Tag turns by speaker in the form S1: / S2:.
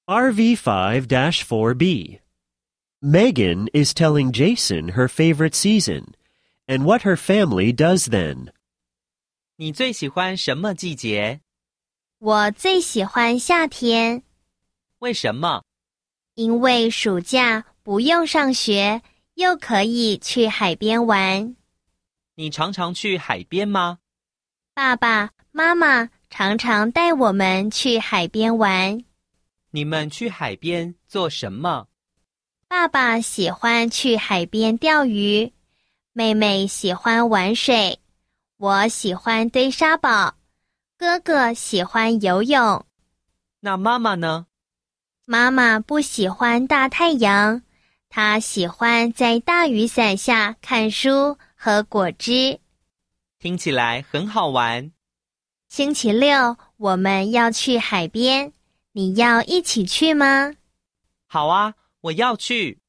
S1: RV5-4B. Megan is telling Jason her favorite season and what her family does then.
S2: 你最喜欢什么季节？
S3: 我最喜欢夏天，
S2: 为什么？
S3: 因为暑假不用上学，又可以去海边玩。
S2: 你常常去海边吗？
S3: 爸爸妈妈常常带我们去海边玩。
S2: 你们去海边做什么？
S3: 爸爸喜欢去海边钓鱼，妹妹喜欢玩水，我喜欢堆沙堡，哥哥喜欢游泳。
S2: 那妈妈呢？
S3: 妈妈不喜欢大太阳，她喜欢在大雨伞下看书喝果汁。
S2: 听起来很好玩。
S3: 星期六我们要去海边，你要一起去吗？
S2: 好啊，我要去。